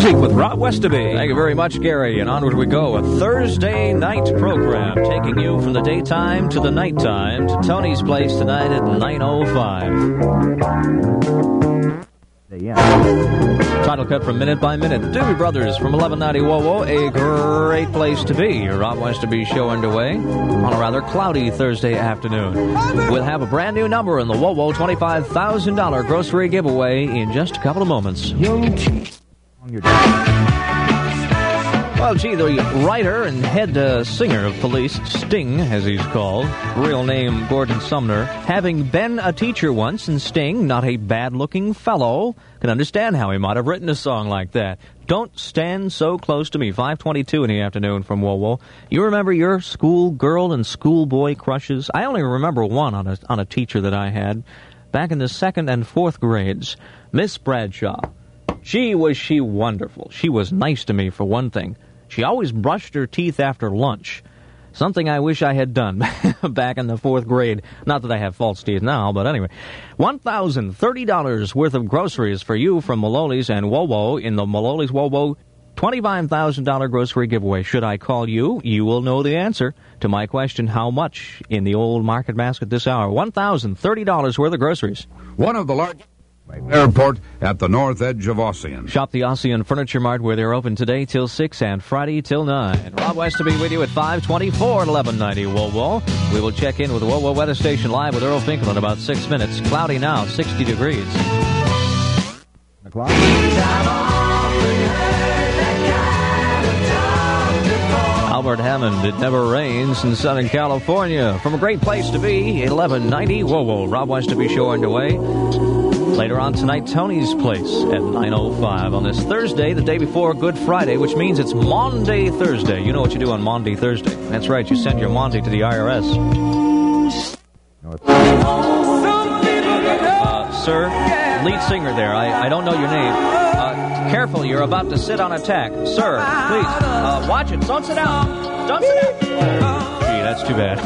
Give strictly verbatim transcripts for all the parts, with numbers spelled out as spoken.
Music with Rob Westerby. Thank you very much, Gary. And onward we go. A Thursday night program taking you from the daytime to the nighttime to Tony's Place tonight at nine oh five. Yeah. Title cut from Minute by Minute. The Doobie Brothers from eleven ninety W O W O, a great place to be. Your Rob Westerby show underway on a rather cloudy Thursday afternoon. We'll have a brand new number in the W O W O twenty-five thousand dollars grocery giveaway in just a couple of moments. Well, gee, the writer and head uh, singer of Police, Sting, as he's called, real name Gordon Sumner, having been a teacher once, and Sting, not a bad-looking fellow, can understand how he might have written a song like that. Don't stand so close to me, five twenty-two in the afternoon from W O W O. You remember your schoolgirl and schoolboy crushes? I only remember one on a, on a teacher that I had back in the second and fourth grades, Miss Bradshaw. Gee, was she wonderful. She was nice to me, for one thing. She always brushed her teeth after lunch, something I wish I had done back in the fourth grade. Not that I have false teeth now, but anyway. one thousand thirty dollars worth of groceries for you from Maloli's and W O W O in the Maloli's W O W O twenty-five thousand dollars grocery giveaway. Should I call you? You will know the answer to my question, how much in the old market basket this hour? one thousand thirty dollars worth of groceries. One of the largest airport at the north edge of Ossian. Shop the Ossian Furniture Mart, where they're open today till six and Friday till nine. Rob Westerby with you at five twenty-four at eleven ninety W O W O. We will check in with the W O W O weather station live with Earl Finkel in about six minutes. Cloudy now, sixty degrees. Albert Hammond, It Never Rains in Southern California. From a great place to be, eleven ninety W O W O. Rob Westerby show underway. Later on tonight, Tony's Place at nine oh five on this Thursday, the day before Good Friday, which means it's Maundy Thursday. You know what you do on Maundy Thursday. That's right, you send your Maundy to the I R S. Uh, sir, lead singer there, I, I don't know your name. Uh, careful, you're about to sit on a tack. Sir, please, uh, watch it. Don't sit down. Don't sit down. Gee, that's too bad.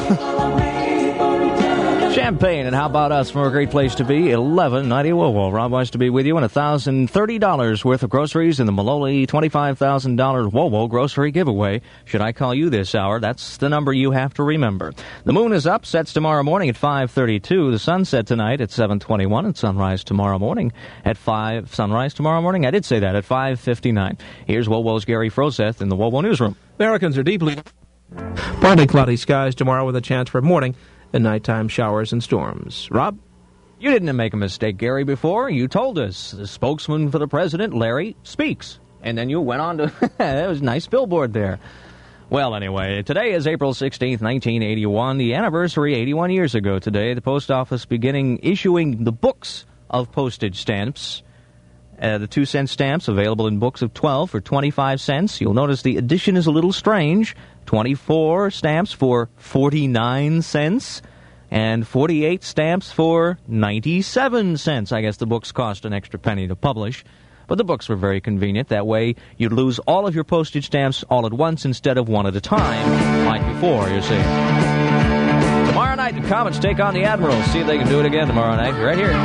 Champagne, and how about us from a great place to be, eleven ninety W O W O. Rob wants to be with you, and one thousand thirty dollars worth of groceries in the Maloli twenty-five thousand dollars W O W O grocery giveaway. Should I call you this hour? That's the number you have to remember. The moon is up, sets tomorrow morning at five thirty-two. The sunset tonight at seven twenty-one, and sunrise tomorrow morning at five. Sunrise tomorrow morning? I did say that, at five fifty-nine. Here's W O W O's Gary Froseth in the W O W O Newsroom. Americans are deeply... Partly cloudy skies tomorrow with a chance for morning and nighttime showers and storms. Rob? You didn't make a mistake, Gary, before. You told us. The spokesman for the president, Larry, speaks. And then you went on to... That was a nice billboard there. Well, anyway, today is April sixteenth, nineteen eighty-one, the anniversary eighty-one years ago today. The post office beginning issuing the books of postage stamps. Uh, the two-cent stamps available in books of twelve for twenty-five cents. You'll notice the edition is a little strange. twenty-four stamps for forty-nine cents and forty-eight stamps for ninety-seven cents. I guess the books cost an extra penny to publish, but the books were very convenient. That way, you'd lose all of your postage stamps all at once instead of one at a time, like before, you see. Tomorrow night, the Comets take on the Admirals. See if they can do it again tomorrow night, right here.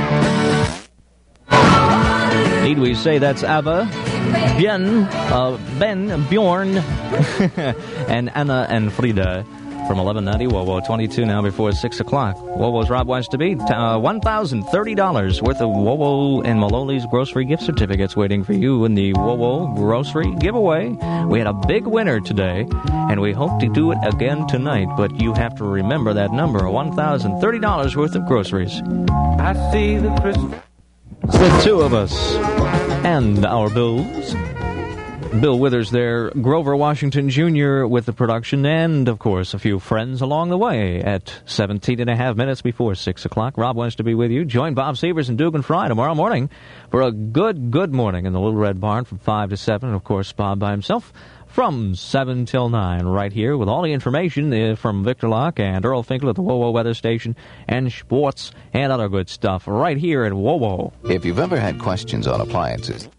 Need we say that's Ava, Bien, uh, Ben, Bjorn, and Anna and Frida from eleven ninety W O W O, twenty-two now before six o'clock. W O W O's Rob wants to be uh, one thousand thirty dollars worth of W O W O and Maloli's grocery gift certificates waiting for you in the W O W O grocery giveaway. We had a big winner today, and we hope to do it again tonight, but you have to remember that number, one thousand thirty dollars worth of groceries. I see the Christmas... It's the two of us and our Bills. Bill Withers there, Grover Washington Junior with the production, and, of course, a few friends along the way at seventeen and a half minutes before six o'clock. Rob wants to be with you. Join Bob Severs and Dugan Fry tomorrow morning for a good, good morning in the Little Red Barn from five to seven. And, of course, Bob by himself from seven till nine right here with all the information uh, from Victor Locke and Earl Finkel at the W O W O weather station and sports and other good stuff right here at W O W O. If you've ever had questions on appliances...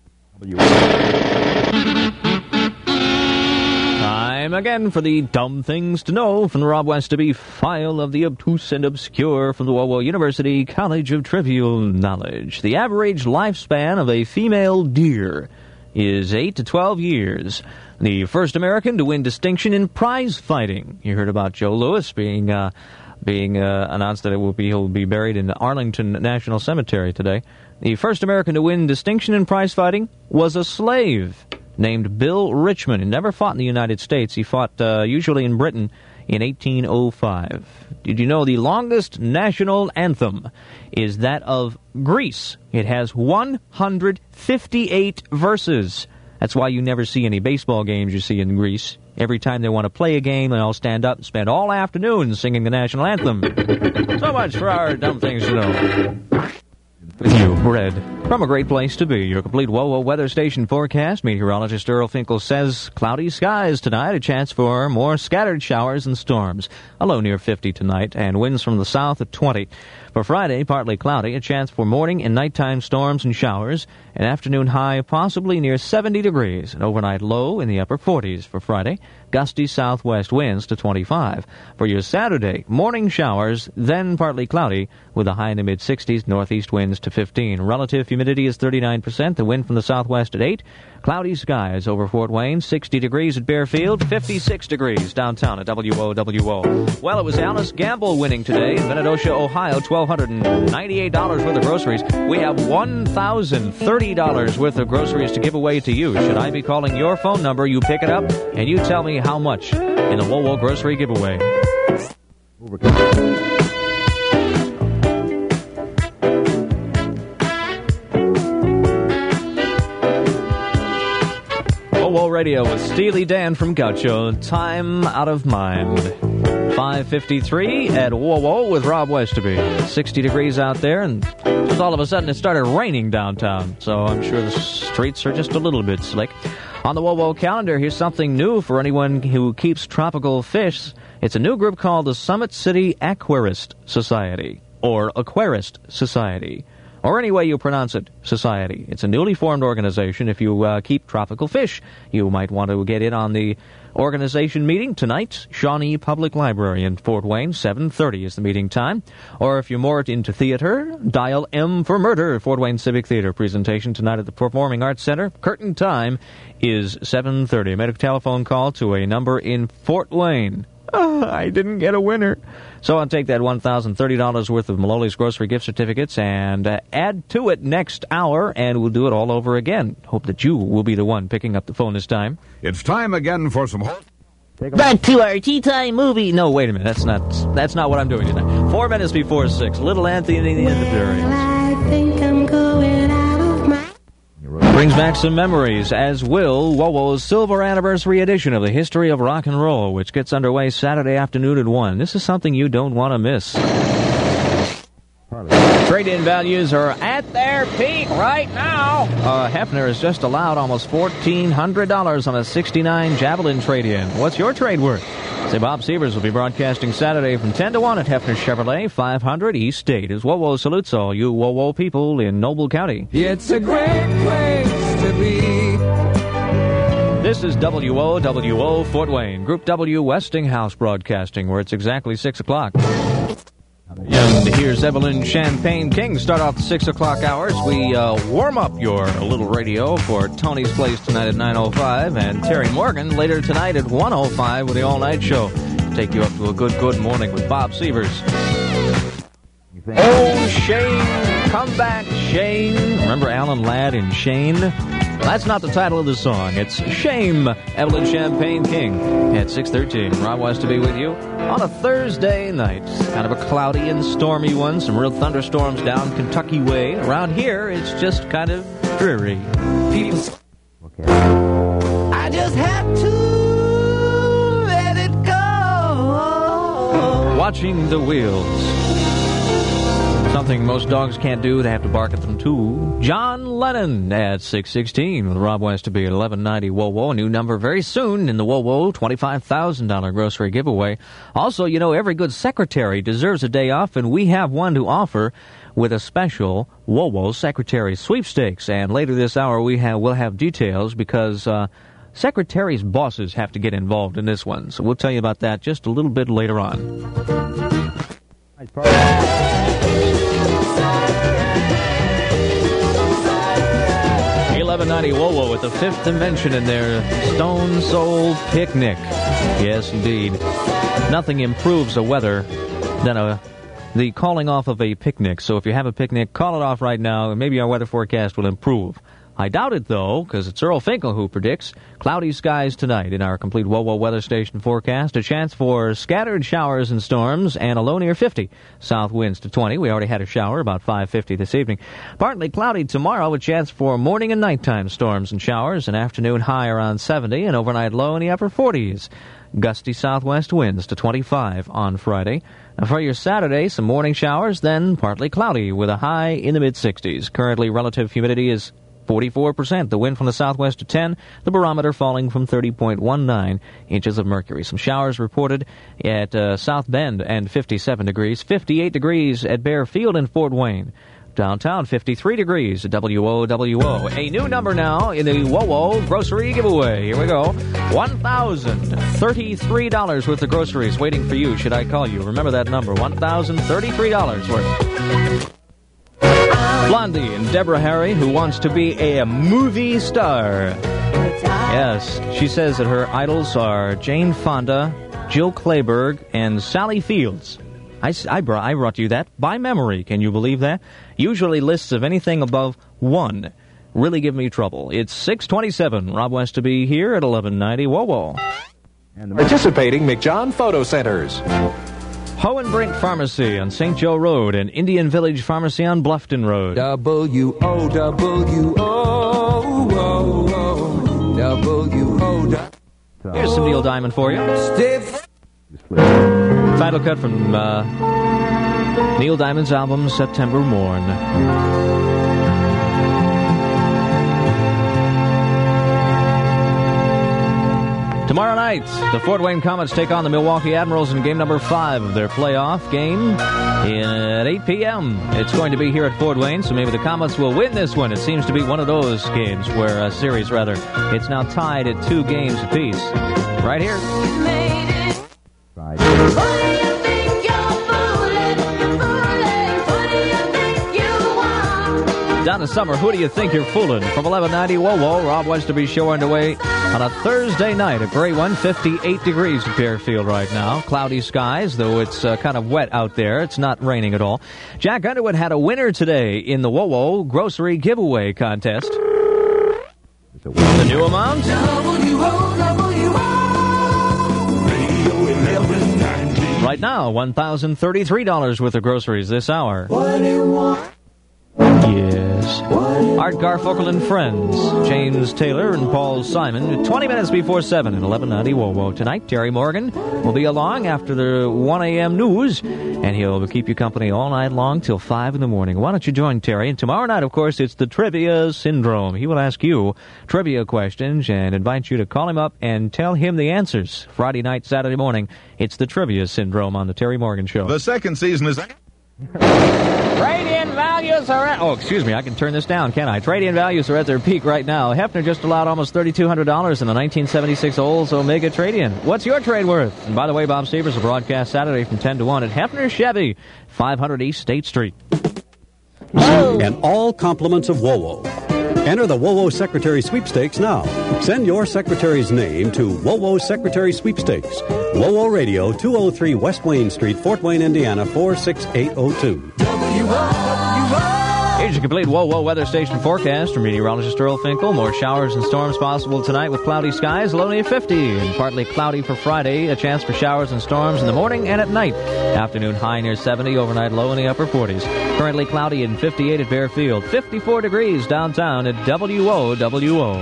Time again for the dumb things to know from the Rob Westerby file of the obtuse and obscure from the W O W O University College of Trivial Knowledge. The average lifespan of a female deer is eight to twelve years. The first American to win distinction in prize fighting. You heard about Joe Louis being uh, being uh, announced that it will be he'll be buried in the Arlington National Cemetery today. The first American to win distinction in prize fighting was a slave named Bill Richmond. He never fought in the United States. He fought uh, usually in Britain in eighteen oh five. Did you know the longest national anthem is that of Greece? It has one hundred fifty-eight verses. That's why you never see any baseball games you see in Greece. Every time they want to play a game, they all stand up and spend all afternoon singing the national anthem. So much for our dumb things to know. With you, Red. From a great place to be, your complete WOWO weather station forecast. Meteorologist Earl Finkel says cloudy skies tonight, a chance for more scattered showers and storms. A low near fifty tonight, and winds from the south at twenty. For Friday, partly cloudy, a chance for morning and nighttime storms and showers. An afternoon high possibly near seventy degrees. An overnight low in the upper forties for Friday. Gusty southwest winds to twenty-five. For your Saturday, morning showers, then partly cloudy, with a high in the mid-sixties, northeast winds to fifteen. Relative humidity is thirty-nine percent, the wind from the southwest at eight. Cloudy skies over Fort Wayne, sixty degrees at Bearfield, fifty-six degrees downtown at W O W O. Well, it was Alice Gamble winning today in Venadosha, Ohio, one thousand two hundred ninety-eight dollars worth of groceries. We have one thousand thirty dollars worth of groceries to give away to you. Should I be calling your phone number, you pick it up, and you tell me how much in the WOWO grocery giveaway. WOWO Radio with Steely Dan from Gaucho. Time Out of Mind. five fifty-three at WOWO with Rob Westerby. sixty degrees out there, and just all of a sudden it started raining downtown. So I'm sure the streets are just a little bit slick. On the WOWO calendar, here's something new for anyone who keeps tropical fish. It's a new group called the Summit City Aquarist Society, or Aquarist Society, or any way you pronounce it, society. It's a newly formed organization. If you uh, keep tropical fish, you might want to get in on the organization meeting tonight, Shawnee Public Library in Fort Wayne, seven thirty is the meeting time. Or if you're more into theater, dial M for Murder, Fort Wayne Civic Theater presentation tonight at the Performing Arts Center. Curtain time is seven thirty. Make a telephone call to a number in Fort Wayne. Oh, I didn't get a winner. So I'll take that one thousand thirty dollars worth of Maloli's grocery gift certificates and uh, add to it next hour, and we'll do it all over again. Hope that you will be the one picking up the phone this time. It's time again for some... Back to our tea time movie. No, wait a minute. That's not that's not what I'm doing tonight. Four minutes before six. Little Anthony and the Durians. I think I'm going out of my... Brings back some memories, as will WOWO's silver anniversary edition of the History of Rock and Roll, which gets underway Saturday afternoon at one. This is something you don't want to miss. Trade-in values are at their peak right now. Uh, Hefner has just allowed almost fourteen hundred dollars on a sixty-nine Javelin trade-in. What's your trade worth? Say Bob Sievers will be broadcasting Saturday from ten to one at Hefner Chevrolet, five hundred East State. As WOWO salutes all you WOWO people in Noble County. It's a great place to be. This is W O W O Fort Wayne, Group W Westinghouse Broadcasting, where it's exactly six o'clock. And here's Evelyn Champagne King. Start off the six o'clock hours. We uh, warm up your little radio for Tony's Place tonight at nine oh five, and Terry Morgan later tonight at one oh five with the all-night show. Take you up to a good, good morning with Bob Sievers. Oh, Shane, come back, Shane. Remember Alan Ladd in Shane? That's not the title of the song. It's Shame, Evelyn Champagne King at six thirteen. Rob wants to be with you on a Thursday night. Kind of a cloudy and stormy one. Some real thunderstorms down Kentucky way. Around here, it's just kind of dreary. People... Okay. I just had to let it go. Watching the wheels. Something most dogs can't do, they have to bark at them too. John Lennon at six sixteen with Rob Westerby at eleven ninety WOWO. A new number very soon in the WOWO twenty-five thousand dollars grocery giveaway. Also, you know, every good secretary deserves a day off, and we have one to offer with a special WOWO secretary sweepstakes. And later this hour, we have, we'll have details because uh, secretaries' bosses have to get involved in this one. So we'll tell you about that just a little bit later on. eleven ninety W O W O with the fifth dimension in their Stone Soul Picnic. Yes, indeed. Nothing improves the weather than a the calling off of a picnic. So if you have a picnic, call it off right now, and maybe our weather forecast will improve. I doubt it, though, because it's Earl Finkel who predicts cloudy skies tonight in our complete W O W O weather station forecast. A chance for scattered showers and storms and a low near fifty. South winds to twenty. We already had a shower about five fifty this evening. Partly cloudy tomorrow, a chance for morning and nighttime storms and showers. An afternoon high around seventy, and overnight low in the upper forties. Gusty southwest winds to twenty-five on Friday. And for your Saturday, some morning showers, then partly cloudy with a high in the mid-sixties. Currently, relative humidity is forty-four percent. The wind from the southwest to ten. The barometer falling from thirty point one nine inches of mercury. Some showers reported at uh, South Bend and fifty-seven degrees. fifty-eight degrees at Bear Field and Fort Wayne. Downtown, fifty-three degrees at W O W O. A new number now in the W O W O grocery giveaway. Here we go. one thousand thirty-three dollars worth of groceries waiting for you. Should I call you? Remember that number. one thousand thirty-three dollars worth. Blondie and Deborah Harry, who wants to be a movie star. Yes, she says that her idols are Jane Fonda, Jill Clayburgh, and Sally Fields. I, I, brought, I brought you that by memory. Can you believe that? Usually lists of anything above one really give me trouble. It's six twenty-seven. Rob Westerby here at eleven ninety W O W O. And the participating McJohn Photo Centers. Hohenbrink Pharmacy on Saint Joe Road and Indian Village Pharmacy on Bluffton Road. W O W O W O. Here's some Neil Diamond for you. Stiff. Final cut from uh, Neil Diamond's album September Morn. Tomorrow night, the Fort Wayne Comets take on the Milwaukee Admirals in game number five of their playoff game at eight p.m. It's going to be here at Fort Wayne, so maybe the Comets will win this one. It seems to be one of those games where, uh, series rather, it's now tied at two games apiece. Right here. Donna Summer, who do you think you're fooling? From eleven ninety W O W O, Rob Westerby show underway on a Thursday night. A great one, fifty-eight degrees at Fairfield right now. Cloudy skies, though it's uh, kind of wet out there. It's not raining at all. Jack Underwood had a winner today in the W O W O grocery giveaway contest. The new amount? Right now, one thousand thirty-three dollars worth of groceries this hour. What do you want? Yes. Art Garfunkel and Friends, James Taylor and Paul Simon, twenty minutes before seven at eleven ninety W O W O. Tonight, Terry Morgan will be along after the one a.m. news, and he'll keep you company all night long till five in the morning. Why don't you join Terry? And tomorrow night, of course, it's the Trivia Syndrome. He will ask you trivia questions and invite you to call him up and tell him the answers. Friday night, Saturday morning, it's the Trivia Syndrome on the Terry Morgan Show. The second season is... Trade-in values are at... Oh, excuse me, I can turn this down, can't I? Trade-in values are at their peak right now. Hefner just allowed almost three thousand two hundred dollars in the nineteen seventy-six Olds Omega trade-in. What's your trade worth? And by the way, Bob Stevens will broadcast Saturday from ten to one at Hefner Chevy, five hundred East State Street. And all compliments of W O W O. Enter the W O W O Secretary Sweepstakes now. Send your secretary's name to W O W O Secretary Sweepstakes. W O W O Radio, two oh three West Wayne Street, Fort Wayne, Indiana, four six eight oh two. Here's your complete W O W O weather station forecast from meteorologist Earl Finkel. More showers and storms possible tonight with cloudy skies, low near fifty, and partly cloudy for Friday. A chance for showers and storms in the morning and at night. Afternoon high near seventy, overnight low in the upper forties. Currently cloudy and fifty-eight at Bear Field, fifty-four degrees downtown at W O W O.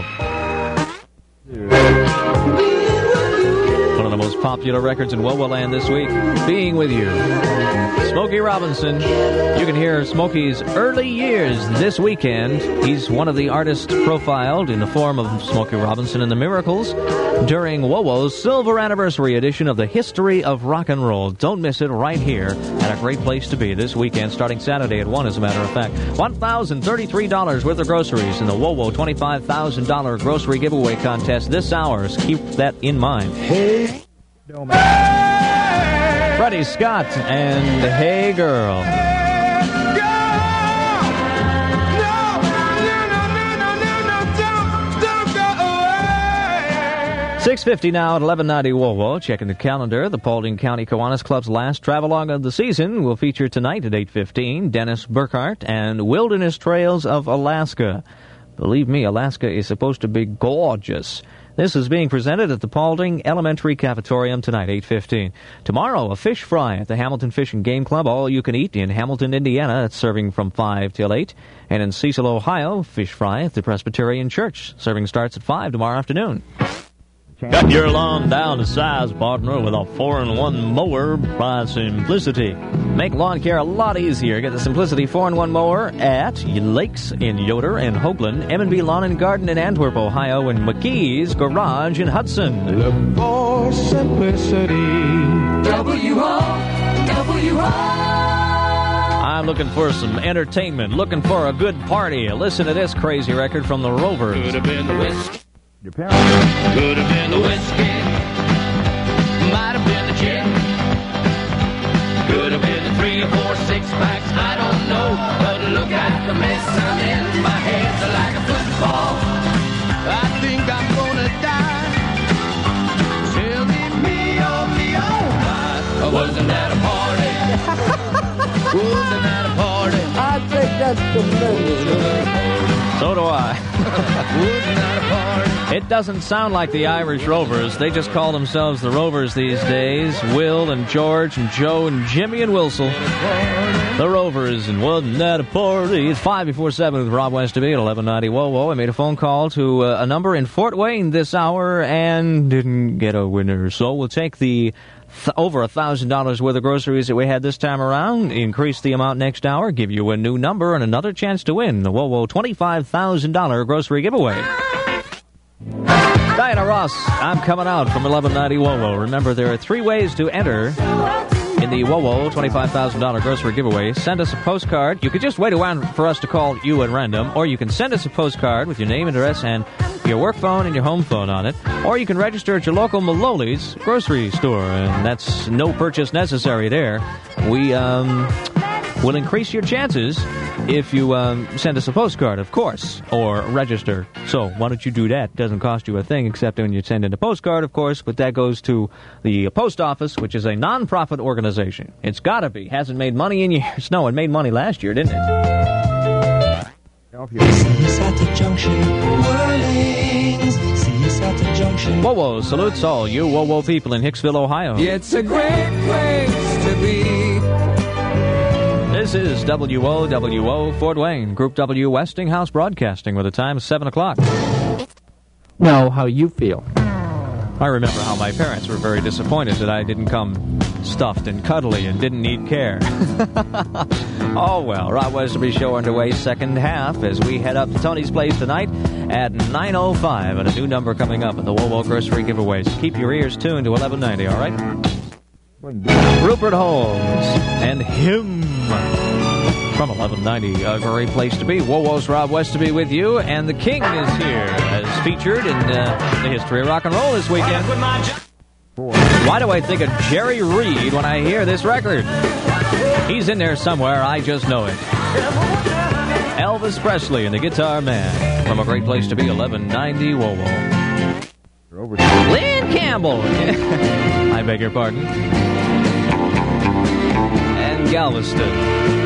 One of the most popular records in W O W O land this week, Being With You. Smokey Robinson. You can hear Smokey's early years this weekend. He's one of the artists profiled in the form of Smokey Robinson and the Miracles during W O W O's silver anniversary edition of the History of Rock and Roll. Don't miss it right here at a great place to be this weekend, starting Saturday at one, as a matter of fact. one thousand thirty-three dollars worth of groceries in the W O W O twenty-five thousand dollars grocery giveaway contest this hour. Keep that in mind. Hey, Freddie Scott and Hey Girl. six fifty now at eleven ninety W O W O. Checking the calendar. The Paulding County Kiwanis Club's last travelogue of the season will feature tonight at eight fifteen Dennis Burkhart and Wilderness Trails of Alaska. Believe me, Alaska is supposed to be gorgeous. This is being presented at the Paulding Elementary Cafetorium tonight, eight fifteen. Tomorrow, a fish fry at the Hamilton Fish and Game Club, all you can eat in Hamilton, Indiana. It's serving from five till eight. And in Cecil, Ohio, fish fry at the Presbyterian Church. Serving starts at five tomorrow afternoon. Cut your lawn down to size, partner, with a four in one mower by Simplicity. Make lawn care a lot easier. Get the Simplicity four in one mower at Lakes in Yoder and Hoagland, M and B Lawn and Garden in Antwerp, Ohio, and McKee's Garage in Hudson. Look for Simplicity. W O W O. I'm looking for some entertainment, looking for a good party. Listen to this crazy record from the Rovers. Could have been the whiskey. Your parents. Could have been the whiskey. Might have been the gin. Could have been the three or four six packs. I don't know. But look at the mess I'm in. My hands are like a football. I think I'm gonna die. Tell me, me, oh, me, oh, my. Wasn't at a party. Wasn't at a party. I think that's tremendous. So do I. Wasn't at a party. It doesn't sound like the Irish Rovers. They just call themselves the Rovers these days. Will and George and Joe and Jimmy and Wilsel. The Rovers and wasn't at a party. It's five before seven with Rob Westerby at eleven ninety W O W O. I made a phone call to uh, a number in Fort Wayne this hour and didn't get a winner. So we'll take the th- over one thousand dollars worth of groceries that we had this time around, increase the amount next hour, give you a new number and another chance to win the W O W O twenty-five thousand dollars grocery giveaway. Diana Ross, I'm coming out from eleven ninety W O W O. Remember, there are three ways to enter in the W O W O twenty-five thousand dollars grocery giveaway. Send us a postcard. You could just wait around for us to call you at random, or you can send us a postcard with your name, address, and your work phone and your home phone on it, or you can register at your local Maloli's grocery store, and that's no purchase necessary there. We um, will increase your chances if you um, send us a postcard, of course, or register. So why don't you do that? It doesn't cost you a thing except when you send in a postcard, of course, but that goes to the post office, which is a non-profit organization. It's got to be. Hasn't made money in years. No, it made money last year, didn't it? Seasata Junction, Whirlings, Seasata Junction. W O W O salutes all you W O W O people in Hicksville, Ohio. It's a great place to be. This is W O W O Fort Wayne, Group W Westinghouse Broadcasting, with the time seven o'clock. Know how you feel. I remember how my parents were very disappointed that I didn't come stuffed and cuddly and didn't need care. Oh, well, Rob Westerby Show underway, second half, as we head up to Tony's Place tonight at nine oh five, and a new number coming up in the W O W O Grocery Giveaways. Keep your ears tuned to eleven ninety, all right? Rupert Holmes and Him from eleven ninety, a great place to be. W O W O's Rob Westerby with you, and the King is here, as featured in uh, the history of rock and roll this weekend. Why do I think of Jerry Reed when I hear this record? He's in there somewhere, I just know it. Elvis Presley and the Guitar Man from a great place to be, eleven ninety W O W O. Lynn Campbell. I beg your pardon. And Galveston.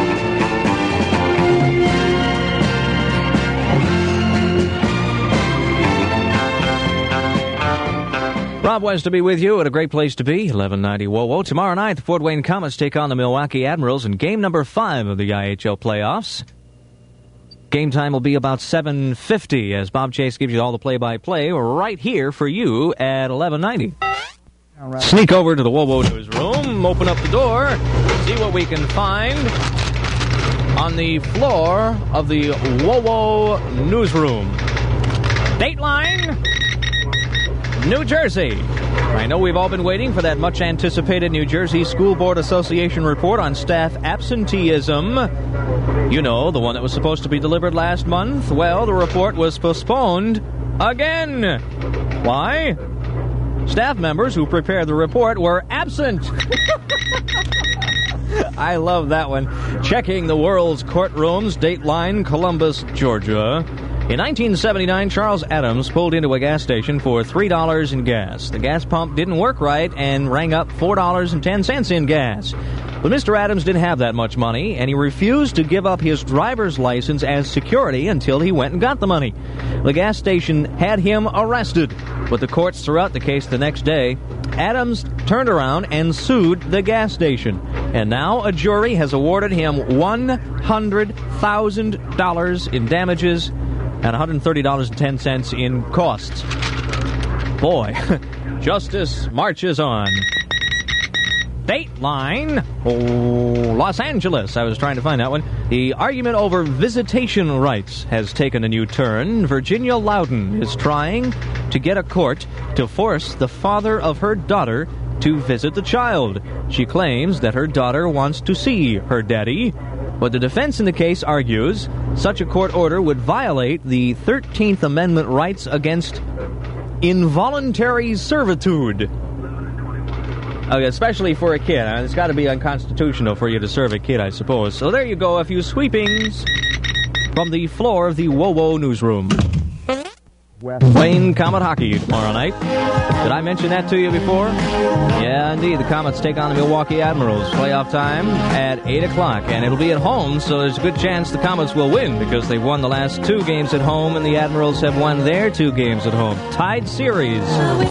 Rob Westerby with you at a great place to be, eleven ninety W O W O. Tomorrow night, the Fort Wayne Comets take on the Milwaukee Admirals in game number five of the I H L playoffs. Game time will be about seven fifty as Bob Chase gives you all the play-by-play right here for you at eleven ninety. Right. Sneak over to the W O W O newsroom, open up the door, see what we can find on the floor of the W O W O newsroom. Dateline, New Jersey. I know we've all been waiting for that much-anticipated New Jersey School Board Association report on staff absenteeism. You know, the one that was supposed to be delivered last month. Well, the report was postponed again. Why? Staff members who prepared the report were absent. I love that one. Checking the world's courtrooms, Dateline, Columbus, Georgia. In nineteen seventy-nine, Charles Adams pulled into a gas station for three dollars in gas. The gas pump didn't work right and rang up four dollars and ten cents in gas. But Mister Adams didn't have that much money, and he refused to give up his driver's license as security until he went and got the money. The gas station had him arrested, but the courts threw out the case the next day. Adams turned around and sued the gas station, and now a jury has awarded him one hundred thousand dollars in damages and one hundred thirty dollars and ten cents in costs. Boy, justice marches on. Dateline, oh, Los Angeles. I was trying to find that one. The argument over visitation rights has taken a new turn. Virginia Loudon is trying to get a court to force the father of her daughter to visit the child. She claims that her daughter wants to see her daddy, but the defense in the case argues such a court order would violate the thirteenth Amendment rights against involuntary servitude. Okay, especially for a kid. Uh, it's got to be unconstitutional for you to serve a kid, I suppose. So there you go, a few sweepings from the floor of the WoWo newsroom. Playing Comet hockey tomorrow night. Did I mention that to you before? Yeah, indeed. The Comets take on the Milwaukee Admirals. Playoff time at eight o'clock. And it'll be at home, so there's a good chance the Comets will win because they've won the last two games at home, and the Admirals have won their two games at home. Tied series.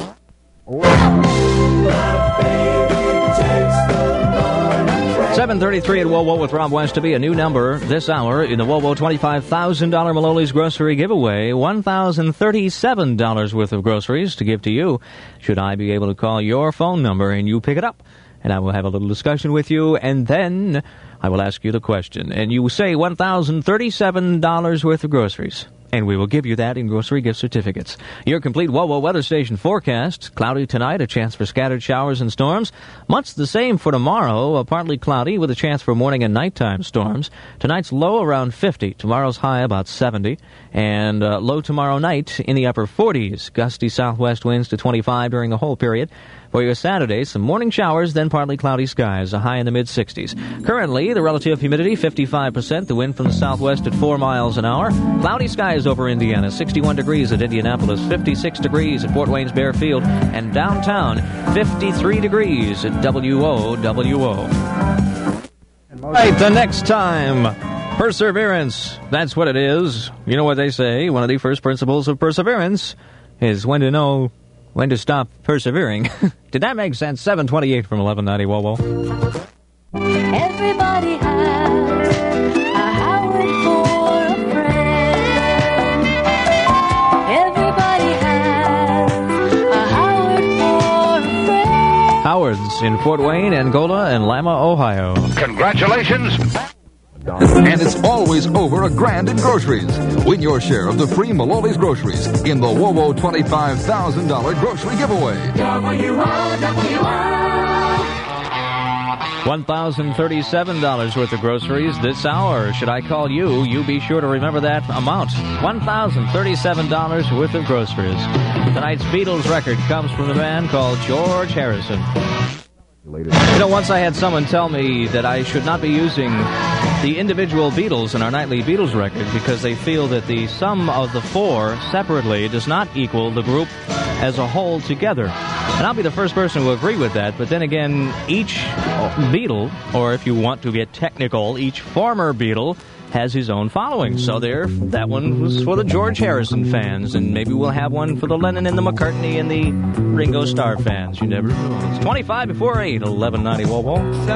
seven thirty-three at WoWo with Rob Westerby. A new number this hour in the WoWo twenty-five thousand dollars Maloli's grocery giveaway. one thousand thirty-seven dollars worth of groceries to give to you. Should I be able to call your phone number and you pick it up? And I will have a little discussion with you, and then I will ask you the question. And you say one thousand thirty-seven dollars worth of groceries. And we will give you that in grocery gift certificates. Your complete WoWo weather station forecast. Cloudy tonight, a chance for scattered showers and storms. Much the same for tomorrow, uh, partly cloudy with a chance for morning and nighttime storms. Tonight's low around fifty. Tomorrow's high about seventy. And uh, low tomorrow night in the upper forties. Gusty southwest winds to twenty-five during the whole period. For your Saturday, some morning showers, then partly cloudy skies, a high in the mid-sixties. Currently, the relative humidity, fifty-five percent. The wind from the southwest at four miles an hour. Cloudy skies over Indiana, sixty-one degrees at Indianapolis, fifty-six degrees at Fort Wayne's Bear Field, and downtown, fifty-three degrees at W O W O. Right, the next time, perseverance. That's what it is. You know what they say, one of the first principles of perseverance is when to know when to stop persevering. Did that make sense? seven twenty-eight from eleven ninety WoWo. Everybody has a Howard for a friend. Everybody has a Howard for a friend. Howard's in Fort Wayne, Angola, and Lima, Ohio. Congratulations! And it's always over a grand in groceries. Win your share of the free Maloli's groceries in the WoWo twenty-five thousand dollars grocery giveaway. W O W O. one thousand thirty-seven dollars worth of groceries this hour. Should I call you? You be sure to remember that amount. one thousand thirty-seven dollars worth of groceries. Tonight's Beatles record comes from a man called George Harrison. You know, once I had someone tell me that I should not be using the individual Beatles in our nightly Beatles record because they feel that the sum of the four separately does not equal the group as a whole together. And I'll be the first person to agree with that, but then again, each Beatle, or if you want to get technical, each former Beatle has his own following. So there, that one was for the George Harrison fans, and maybe we'll have one for the Lennon and the McCartney and the Ringo Starr fans. You never know. It's twenty-five before eight, eleven ninety WoWo.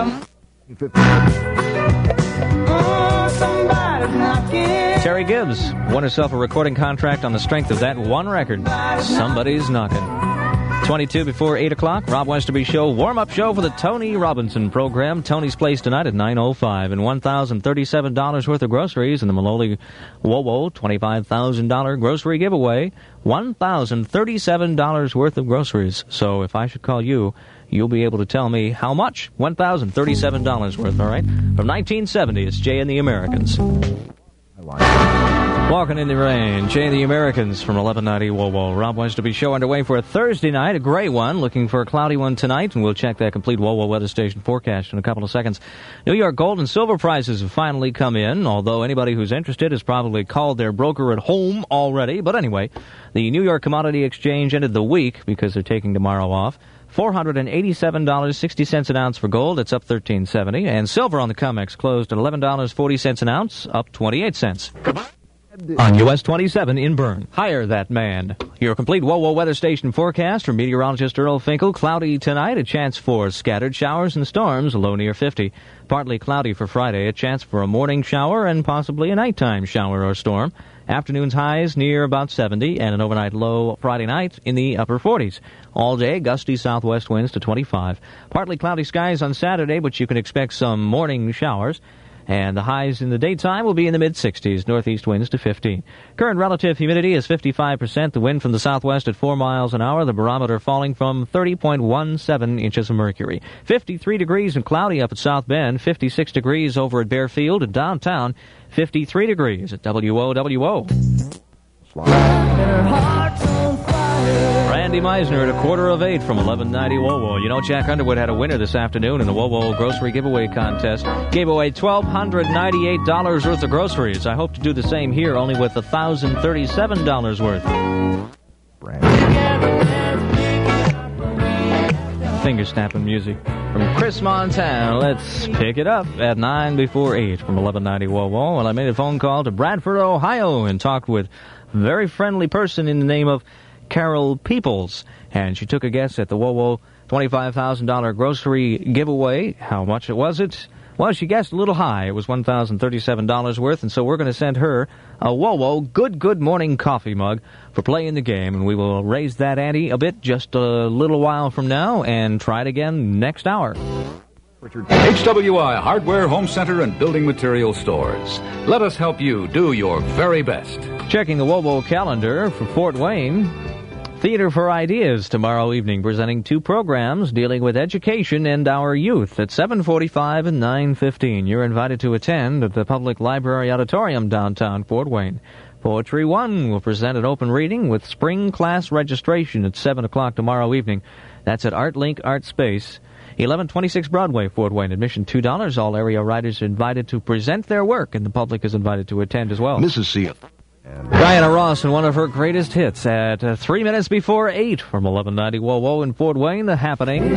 Terry Gibbs won herself a recording contract on the strength of that one record. Somebody's Knocking. twenty-two before eight o'clock, Rob Westerby Show, warm-up show for the Tony Robinson program. Tony's Place tonight at nine oh five. And one thousand thirty-seven dollars worth of groceries in the Maloli WoWo twenty-five thousand dollars grocery giveaway. one thousand thirty-seven dollars worth of groceries. So if I should call you, you'll be able to tell me how much. one thousand thirty-seven dollars worth, all right? From nineteen seventy, it's Jay and the Americans. Walking in the Rain, Jay and the Americans from eleven ninety Whoa Whoa. Rob Westerby show underway for a Thursday night, a gray one, looking for a cloudy one tonight, and we'll check that complete Whoa Whoa weather station forecast in a couple of seconds. New York gold and silver prices have finally come in, although anybody who's interested has probably called their broker at home already. But anyway, the New York Commodity Exchange ended the week, because they're taking tomorrow off, four hundred eighty-seven dollars and sixty cents an ounce for gold. It's up thirteen seventy. And silver on the COMEX closed at eleven dollars and forty cents an ounce, up twenty-eight cents. On U S twenty-seven in Bern. Hire that man. Your complete Whoa Whoa weather station forecast from meteorologist Earl Finkel. Cloudy tonight, a chance for scattered showers and storms, low near fifty. Partly cloudy for Friday, a chance for a morning shower and possibly a nighttime shower or storm. Afternoon's highs near about seventy, and an overnight low Friday night in the upper forties. All day, gusty southwest winds to twenty-five. Partly cloudy skies on Saturday, but you can expect some morning showers. And the highs in the daytime will be in the mid-sixties, northeast winds to fifteen. Current relative humidity is fifty-five percent, the wind from the southwest at four miles an hour, the barometer falling from thirty point one seven inches of mercury. fifty-three degrees and cloudy up at South Bend, fifty-six degrees over at Bearfield and downtown, fifty-three degrees at W O W O. Randy Meisner at a quarter of eight from eleven ninety Whoa Whoa. You know, Jack Underwood had a winner this afternoon in the Whoa Whoa grocery giveaway contest. Gave away one thousand two hundred ninety-eight dollars worth of groceries. I hope to do the same here, only with one thousand thirty-seven dollars worth. Finger-snapping music from Chris Montana. Let's pick it up at nine before eight from eleven ninety Whoa Whoa. Well, I made a phone call to Bradford, Ohio, and talked with a very friendly person in the name of Carol Peoples, and she took a guess at the Whoa Whoa twenty-five thousand dollars grocery giveaway. How much was it? Well, she guessed a little high. It was one thousand thirty-seven dollars worth, and so we're going to send her a Whoa Whoa Good Good Morning coffee mug for playing the game, and we will raise that ante a bit just a little while from now and try it again next hour. H W I Hardware, Home Center, and Building Material Stores. Let us help you do your very best. Checking the Whoa Whoa calendar for Fort Wayne. Theater for Ideas tomorrow evening, presenting two programs dealing with education and our youth at seven forty-five and nine fifteen. You're invited to attend at the Public Library Auditorium downtown Fort Wayne. Poetry One will present an open reading with spring class registration at seven o'clock tomorrow evening. That's at ArtLink Art Space, eleven twenty-six Broadway, Fort Wayne. Admission two dollars. All area writers are invited to present their work, and the public is invited to attend as well. Missus C. Diana Ross and one of her greatest hits at uh, three minutes before eight from eleven ninety Whoa Whoa in Fort Wayne. The Happenings.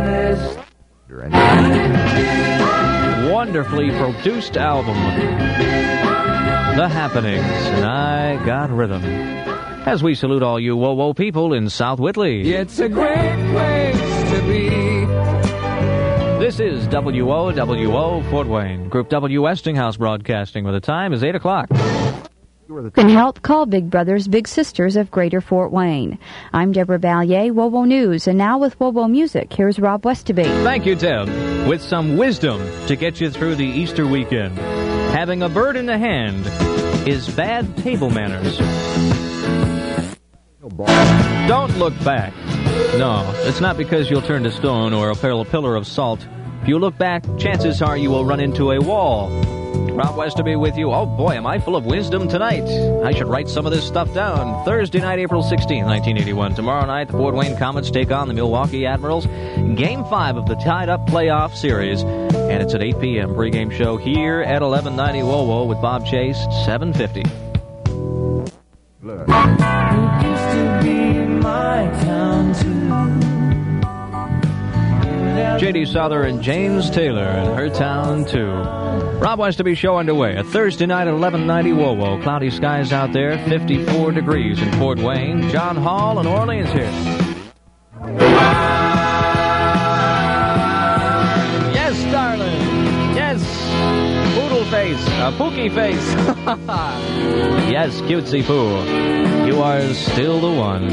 Wonderfully produced album. The Happenings. And I Got Rhythm. As we salute all you Whoa Whoa people in South Whitley. It's a great place to be. This is W O W O Fort Wayne. Group W Westinghouse Broadcasting, where the time is eight o'clock. Can help, call Big Brothers Big Sisters of Greater Fort Wayne. I'm Deborah Ballier, Whoa Whoa News, and now with Whoa Whoa Music, here's Rob Westerby. Thank you, Deb. With some wisdom to get you through the Easter weekend. Having a bird in the hand is bad table manners. Don't look back. No, it's not because you'll turn to stone or a pillar of salt. If you look back, chances are you will run into a wall. Rob Westerby with you. Oh boy, am I full of wisdom tonight. I should write some of this stuff down. Thursday night, April sixteenth, nineteen eighty-one. Tomorrow night, the Fort Wayne Comets take on the Milwaukee Admirals. Game five of the tied-up playoff series. And it's at eight p.m. Pre-game show here at eleven ninety Whoa Whoa with Bob Chase, seven fifty. It used to be my town too. J D Souther and James Taylor in her town, too. Rob Westerby show underway. A Thursday night at eleven ninety Whoa Whoa. Cloudy skies out there, fifty-four degrees in Fort Wayne. John Hall and Orleans here. Yes, darling. Yes. Poodle face. A pookie face. Yes, cutesy poo. You are still the one.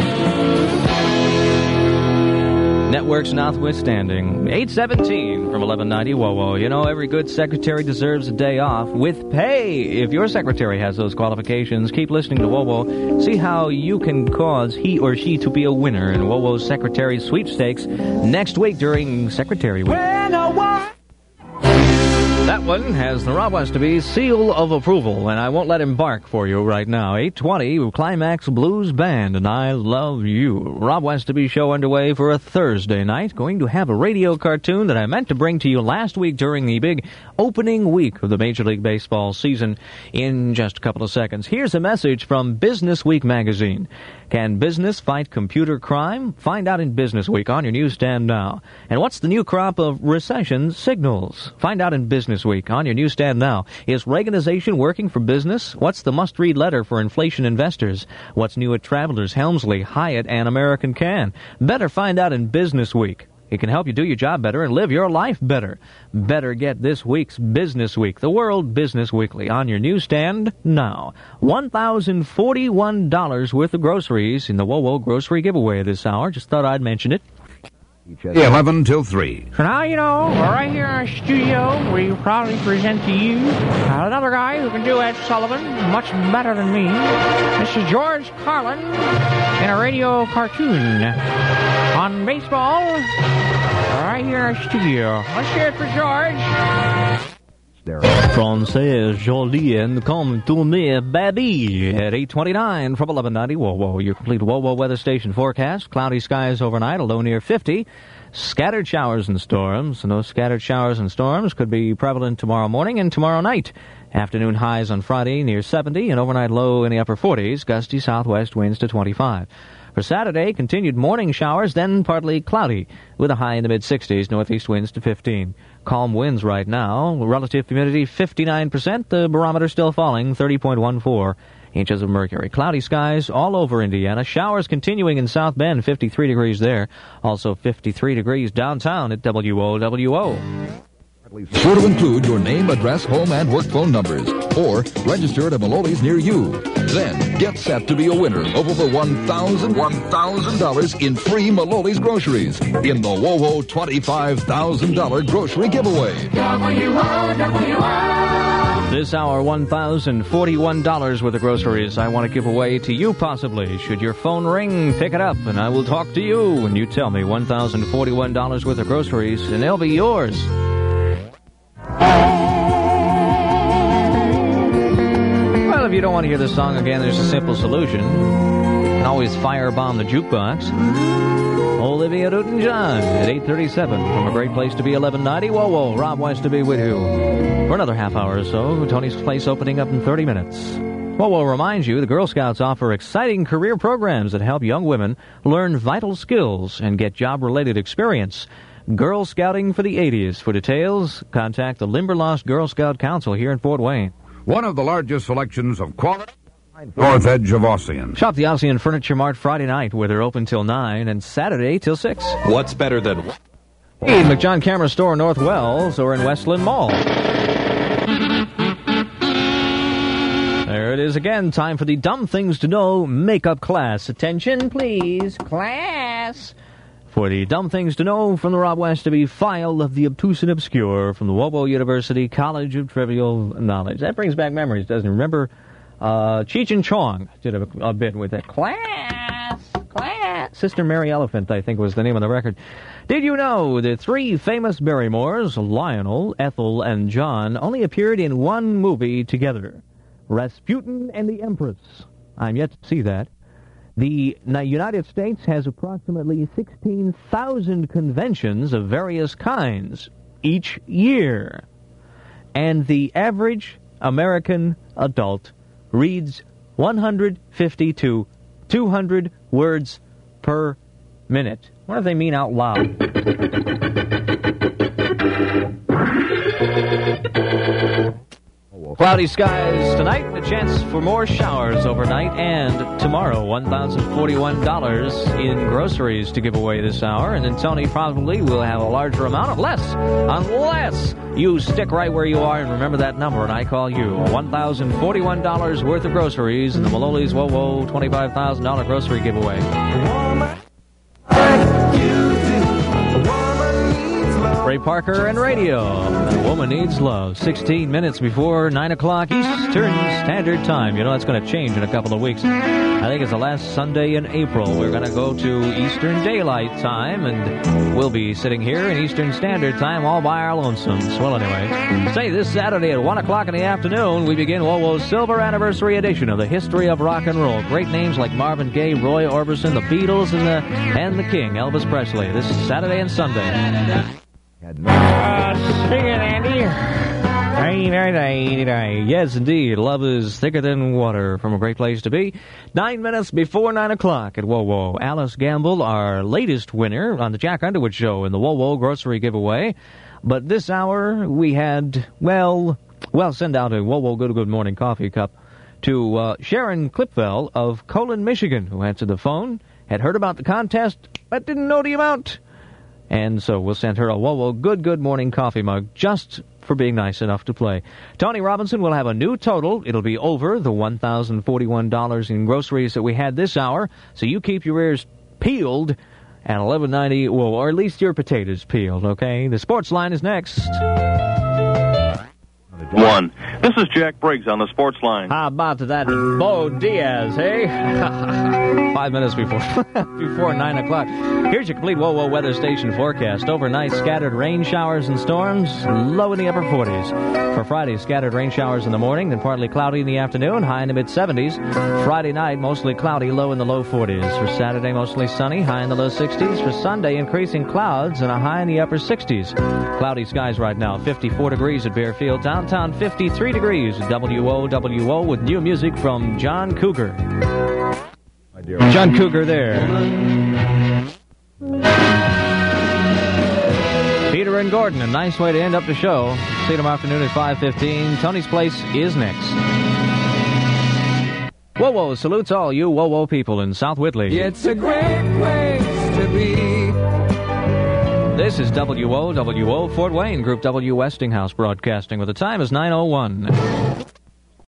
Networks notwithstanding. eight seventeen from eleven ninety Whoa Whoa. You know, every good secretary deserves a day off with pay. If your secretary has those qualifications, keep listening to Whoa Whoa. See how you can cause he or she to be a winner in Whoa Whoa's Secretary Sweepstakes next week during Secretary Week. When I want That that one has the Rob Westerby seal of approval, and I won't let him bark for you right now. eight twenty, Climax Blues Band, and I Love You. Rob Westerby show underway for a Thursday night. Going to have a radio cartoon that I meant to bring to you last week during the big opening week of the Major League Baseball season in just a couple of seconds. Here's a message from Business Week magazine. Can business fight computer crime? Find out in Business Week on your newsstand now. And what's the new crop of recession signals? Find out in Business Week on your newsstand now. Is Reaganization working for business? What's the must-read letter for inflation investors? What's new at Travelers, Helmsley, Hyatt, and American Can? Better find out in Business Week. It can help you do your job better and live your life better. Better get this week's Business Week, the World Business Weekly, on your newsstand now. one thousand forty-one dollars worth of groceries in the WoWo grocery giveaway this hour. Just thought I'd mention it. eleven till three. So now, you know, right here in our studio, we proudly present to you another guy who can do Ed Sullivan much better than me. This is George Carlin in a radio cartoon on baseball right here in our studio. Let's hear it for George. Français Jolien come to me, baby, at eight twenty-nine from eleven ninety. Whoa, whoa, your complete whoa, whoa weather station forecast. Cloudy skies overnight, a low near fifty. Scattered showers and storms. And those scattered showers and storms could be prevalent tomorrow morning and tomorrow night. Afternoon highs on Friday near seventy, and overnight low in the upper forties. Gusty southwest winds to twenty-five. For Saturday, continued morning showers, then partly cloudy, with a high in the mid-sixties, northeast winds to fifteen. Calm winds right now, relative humidity fifty-nine percent, the barometer still falling, thirty point one four inches of mercury. Cloudy skies all over Indiana, showers continuing in South Bend, fifty-three degrees there, also fifty-three degrees downtown at W O W O. Sure to include your name, address, home, and work phone numbers, or register at a Maloney's near you. Then get set to be a winner of over one thousand dollars in free Maloney's groceries in the WoWo twenty-five thousand dollars grocery giveaway. W O W O. This hour, one thousand forty-one dollars worth of groceries I want to give away to you possibly. Should your phone ring, pick it up, and I will talk to you when you tell me one thousand forty-one dollars worth of groceries, and they'll be yours. Well, if you don't want to hear this song again, there's a simple solution. You can always firebomb the jukebox. Olivia Newton-John at eight thirty-seven from a great place to be, eleven ninety. Whoa, whoa, Rob wants to be with you for another half hour or so. Tony's Place opening up in thirty minutes. Whoa, whoa reminds you the Girl Scouts offer exciting career programs that help young women learn vital skills and get job-related experience. Girl Scouting for the eighties. For details, contact the Limberlost Girl Scout Council here in Fort Wayne. One of the largest selections of quality north edge of Ossian. Shop the Ossian Furniture Mart Friday night, where they're open till nine, and Saturday till six. What's better than... Hey, McJohn Camera Store, North Wells, or in Westland Mall. There it is again. Time for the Dumb Things to Know makeup class. Attention, please. Class. For the Dumb Things to Know from the Rob Westerby file of the obtuse and obscure from the WoWo University College of Trivial Knowledge. That brings back memories, doesn't it? Remember, uh, Cheech and Chong did a, a bit with that. Class! Class! Sister Mary Elephant, I think, was the name of the record. Did you know the three famous Barrymores, Lionel, Ethel, and John, only appeared in one movie together? Rasputin and the Empress. I'm yet to see that. The United States has approximately sixteen thousand conventions of various kinds each year. And the average American adult reads one hundred fifty to two hundred words per minute. What do they mean out loud? Cloudy skies tonight, a chance for more showers overnight, and tomorrow, one thousand forty-one dollars in groceries to give away this hour, and then Tony probably will have a larger amount, unless, unless you stick right where you are and remember that number, and I call you. one thousand forty-one dollars worth of groceries in the Maloney's WoWo twenty-five thousand dollars grocery giveaway. Ray Parker and radio. A Woman Needs Love. sixteen minutes before nine o'clock Eastern Standard Time. You know, that's going to change in a couple of weeks. I think it's the last Sunday in April. We're going to go to Eastern Daylight Time, and we'll be sitting here in Eastern Standard Time all by our lonesomes. Well, anyway, say this Saturday at one o'clock in the afternoon, we begin WoWo's Silver Anniversary edition of the History of Rock and Roll. Great names like Marvin Gaye, Roy Orbison, the Beatles, and the and the King, Elvis Presley. This is Saturday and Sunday. Uh, sing it, Andy. Yes, indeed. Love is thicker than water from A Great Place to Be. Nine minutes before nine o'clock at WoWo. Alice Gamble, our latest winner on the Jack Underwood Show in the WoWo Grocery Giveaway. But this hour we had, well, well, send out a WoWo Good Good Morning Coffee Cup to uh, Sharon Clipfell of Colon, Michigan, who answered the phone, had heard about the contest, but didn't know the amount. And so we'll send her a WoWo Good Good Morning Coffee mug just for being nice enough to play. Tony Robinson will have a new total. It'll be over the one thousand forty-one dollars in groceries that we had this hour. So you keep your ears peeled at eleven ninety, well, or at least your potatoes peeled, okay? The sports line is next. One. This is Jack Briggs on the sports line. How about that Bo Diaz, hey? Five minutes before before nine o'clock. Here's your complete WoWo weather station forecast. Overnight, scattered rain showers and storms, low in the upper forties. For Friday, scattered rain showers in the morning, then partly cloudy in the afternoon, high in the mid-seventies. Friday night, mostly cloudy, low in the low forties. For Saturday, mostly sunny, high in the low sixties. For Sunday, increasing clouds and a high in the upper sixties. Cloudy skies right now, fifty-four degrees at Bearfield. Downtown, fifty-three degrees. W O W O with new music from John Cougar. John Cougar there. Peter and Gordon, a nice way to end up the show. See them afternoon at five fifteen. Tony's Place is next. WoWo salutes all you WoWo people in South Whitley. It's a great place to be. This is W O W O Fort Wayne, Group W Westinghouse broadcasting, where the time is nine oh one.